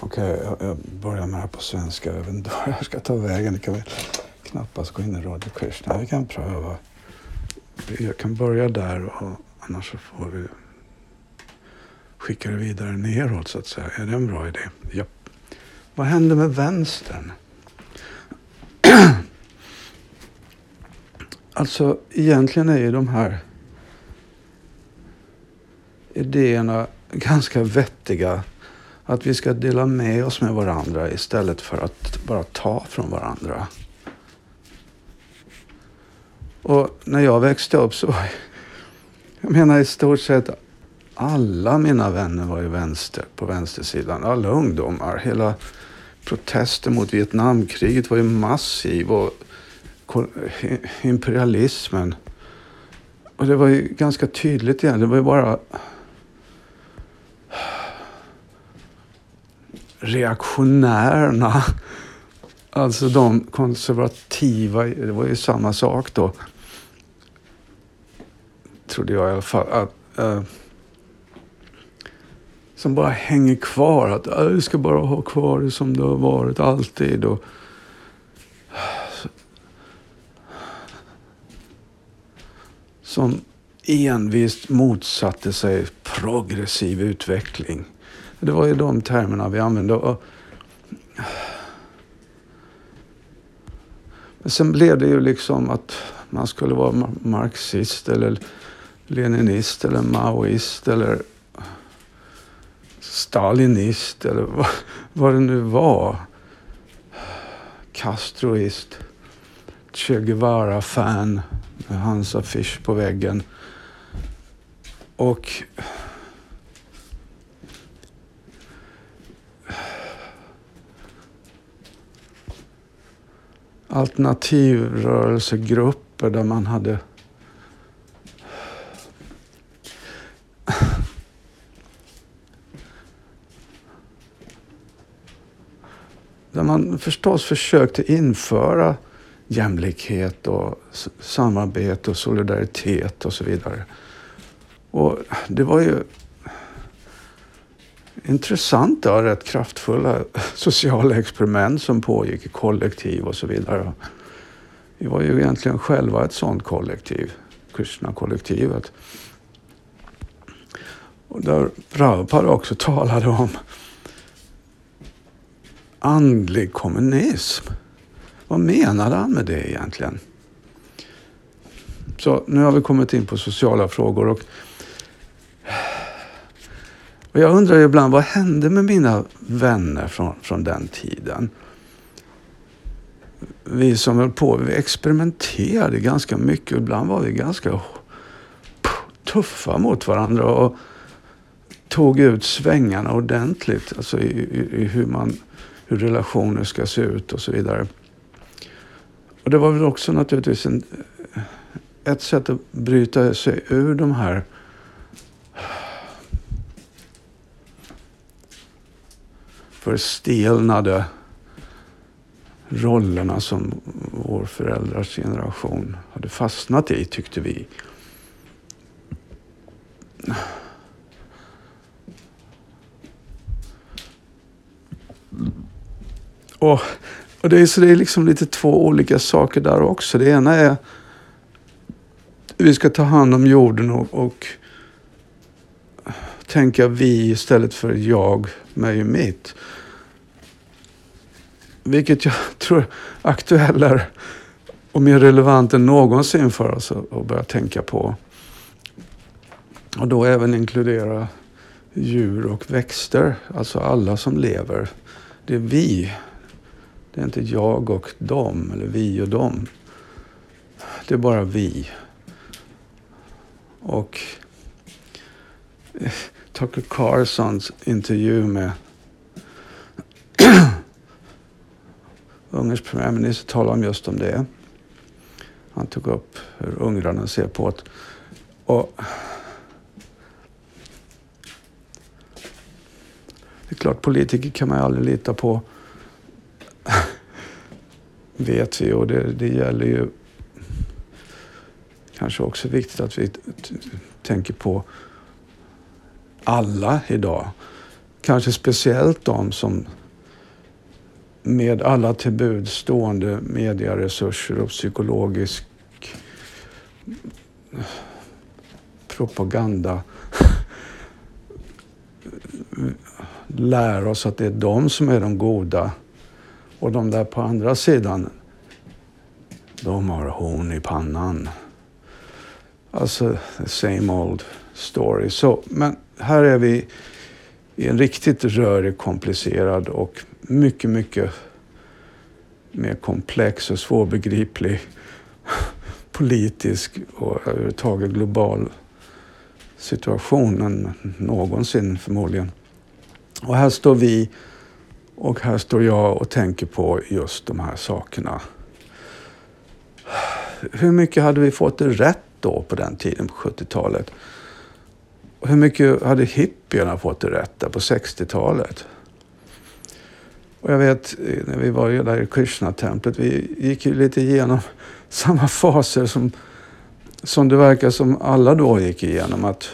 Okej, jag börjar med det här på svenska. Jag vet inte var jag ska ta vägen. Det kan väl knappast gå in i Radio Krishna. Vi kan pröva. Jag kan börja där och annars så får vi skicka det vidare neråt så att säga. Är det en bra idé? Ja. Vad händer med vänstern? Alltså egentligen är ju de här idéerna ganska vettiga. Att vi ska dela med oss med varandra istället för att bara ta från varandra. Och när jag växte upp så jag menar i stort sett alla mina vänner var ju på vänstersidan. Alla ungdomar. Hela protesten mot Vietnamkriget var ju massiv och imperialismen. Och det var ju ganska tydligt igen. Det var ju bara reaktionärerna. Alltså de konservativa. Det var ju samma sak då. Trodde jag i alla fall. Att, som bara hänger kvar. Att vi ska bara ha kvar det som det har varit alltid. Och, som envist motsatte sig progressiv utveckling. Det var ju de termerna vi använde. Och men sen blev det ju liksom att man skulle vara marxist eller leninist eller maoist eller stalinist eller vad det nu var. Castroist, Che Guevara-fan med hans affisch på väggen. Och alternativrörelsegrupper där man hade där man förstås försökte införa jämlikhet och samarbete och solidaritet och så vidare. Och det var ju intressanta och rätt kraftfulla sociala experiment som pågick i kollektiv och så vidare. Vi var ju egentligen själva ett sådant kollektiv, Krishna-kollektivet. Och där Prabhupada också talade om andlig kommunism. Vad menade han med det egentligen? Så nu har vi kommit in på sociala frågor och jag undrar ibland vad hände med mina vänner från den tiden? Vi som höll på, vi experimenterade ganska mycket och ibland var vi ganska tuffa mot varandra och tog ut svängarna ordentligt. Alltså i hur relationer ska se ut och så vidare. Och det var väl också naturligtvis ett sätt att bryta sig ur de här förstelnade rollerna som vår föräldrars generation hade fastnat i, tyckte vi. Och det är liksom lite två olika saker där också. Det ena är vi ska ta hand om jorden och tänka vi istället för jag, mig och mitt. Vilket jag tror är aktuellare och mer relevant än någonsin för oss att börja tänka på. Och då även inkludera djur och växter, alltså alla som lever. Det är vi. Det är inte jag och dem eller vi och dem. Det är bara vi. Och Tucker Carlsons intervju med Ungerns premiärminister talar om just om det. Han tog upp hur ungrarna ser på det. Och det är klart, politiker kan man ju aldrig lita på. Vet vi, och det gäller ju kanske också viktigt att vi tänker på alla idag. kanske speciellt de som med alla tillbud stående medieresurser och psykologisk propaganda lär oss att det är de som är de goda, och de där på andra sidan, de har horn i pannan. Alltså, the same old story. Så, men här är vi i en riktigt rörig, komplicerad och mycket, mycket mer komplex och svårbegriplig politisk och överhuvudtaget global situation än någonsin förmodligen. Och här står vi och här står jag och tänker på just de här sakerna. Hur mycket hade vi fått det rätt då på den tiden på 70-talet? Och hur mycket hade hippierna fått det rätt där på 60-talet? Och jag vet, när vi var där i Krishna-templet, vi gick ju lite igenom samma faser som det verkar som alla då gick igenom. Att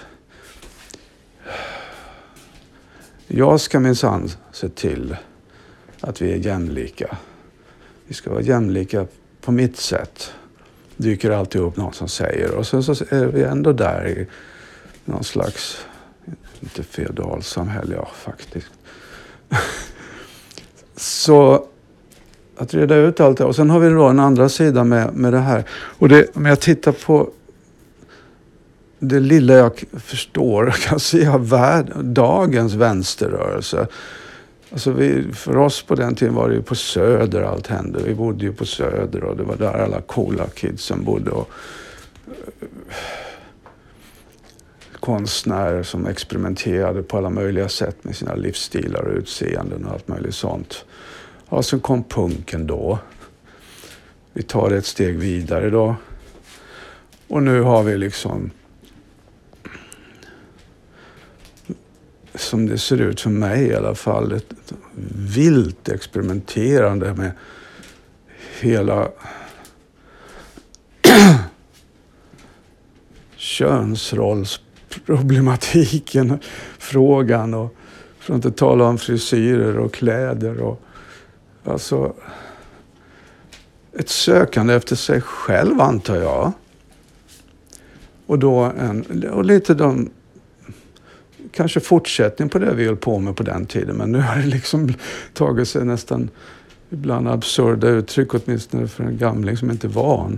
jag ska minsann se till att vi är jämlika. Vi ska vara jämlika på mitt sätt. Dyker alltid upp någon som säger. Och sen så är vi ändå där i någon slags, inte feodalsamhälle, ja faktiskt. Så att reda ut allt det. Och sen har vi då en andra sida med det här. Och om jag tittar på det lilla jag förstår och kan se av dagens vänsterrörelse. Alltså för oss på den tiden var det ju på Söder allt hände. Vi bodde ju på Söder och det var där alla coola kidsen bodde. Och konstnärer som experimenterade på alla möjliga sätt med sina livsstilar och utseenden och allt möjligt sånt. Och sen kom punken då. Vi tar det ett steg vidare då. Och nu har vi liksom, som det ser ut för mig i alla fall, ett vilt experimenterande med hela könsrollsproblematiken, frågan, och för att inte tala om frisyrer och kläder och alltså ett sökande efter sig själv, antar jag. Och då och lite de kanske fortsättning på det vi höll på med på den tiden, men nu har det liksom tagit sig nästan ibland absurda uttryck, åtminstone för en gamling som inte är van.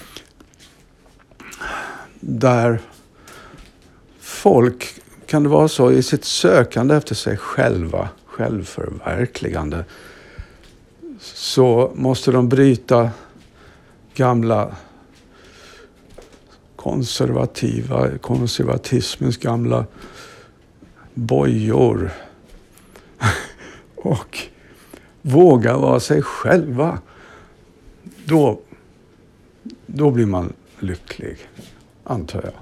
Där folk, kan det vara så, i sitt sökande efter sig själva, självförverkligande, så måste de bryta gamla konservatismens gamla bojor och våga vara sig själva. Då blir man lycklig, antar jag.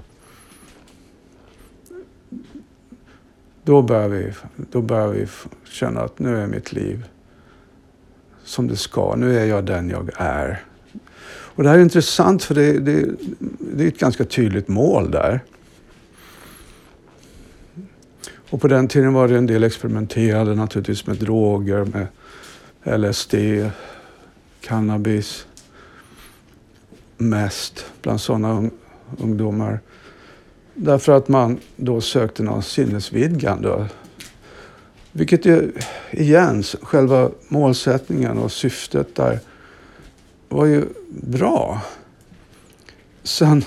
Då börjar vi känna att nu är mitt liv som det ska. Nu är jag den jag är. Och det här är intressant, för det är ett ganska tydligt mål där. Och på den tiden var det en del experimenterade naturligtvis med droger, med LSD, cannabis, mest bland sådana ungdomar. Därför att man då sökte någon sinnesvidgande. Vilket ju igen, själva målsättningen och syftet där var ju bra. Sen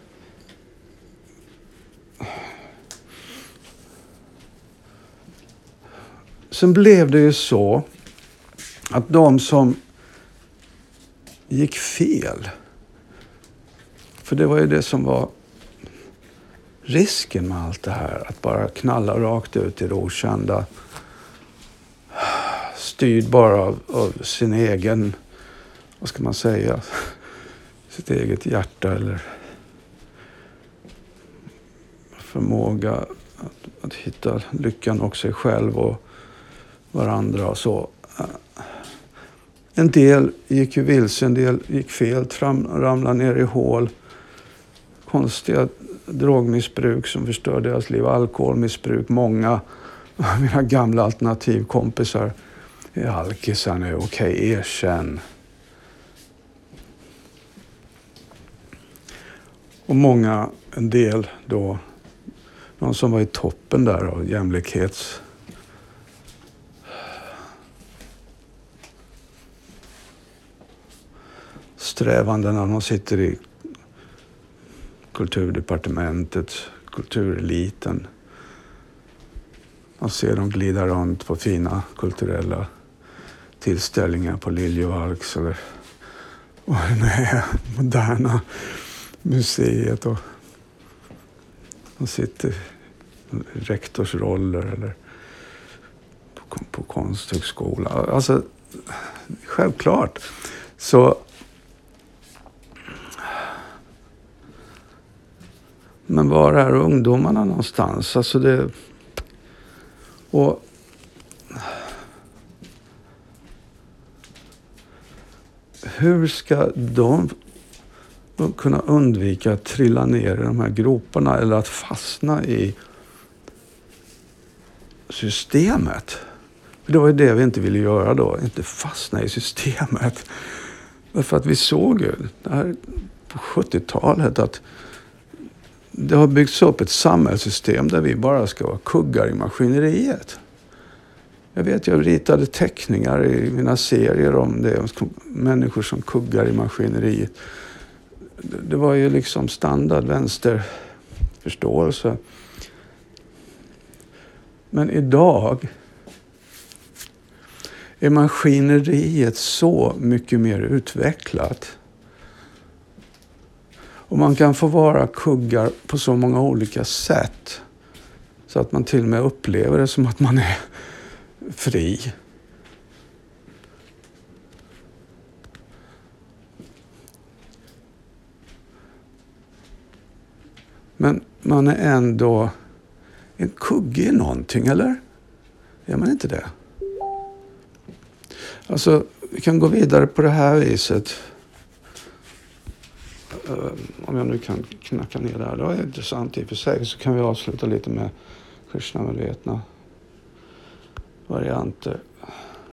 blev det ju så att de som gick fel, för det var ju det som var risken med allt det här, att bara knalla rakt ut i det okända, styrd bara av sin egen, vad ska man säga, sitt eget hjärta eller förmåga att hitta lyckan och sig själv och varandra och så. En del gick ju vilse, en del gick fel, ramlade ner i hål. Konstiga drogmissbruk som förstör deras liv, alkoholmissbruk, många Mina gamla alternativkompisar är alkisar nu. Okej, erkänn. Och många, en del då, de som var i toppen där av strävandena. De sitter i kulturdepartementet, kultureliten. Man ser dem glida runt på fina kulturella tillställningar på Liljevalchs eller Moderna museet. Och de sitter i rektorsroller eller på konsthögskola. Alltså, självklart. Så men var är ungdomarna någonstans? Alltså det... Och hur ska de kunna undvika att trilla ner i de här groparna eller att fastna i systemet? För det var ju det vi inte ville göra då, inte fastna i systemet. Därför att vi såg ju det här på 70-talet att det har byggts upp ett samhällssystem där vi bara ska vara kuggar i maskineriet. Jag ritade teckningar i mina serier om det, människor som kuggar i maskineriet. Det var ju liksom standard vänsterförståelse. Men idag är maskineriet så mycket mer utvecklat. Och man kan få vara kuggar på så många olika sätt. Så att man till och med upplever det som att man är fri. Men man är ändå en kugge i någonting, eller? Är man inte det? Alltså, vi kan gå vidare på det här viset. Om jag nu kan knacka ner där. Det var intressant i och för sig. Så kan vi avsluta lite med Krishnamedvetna varianter.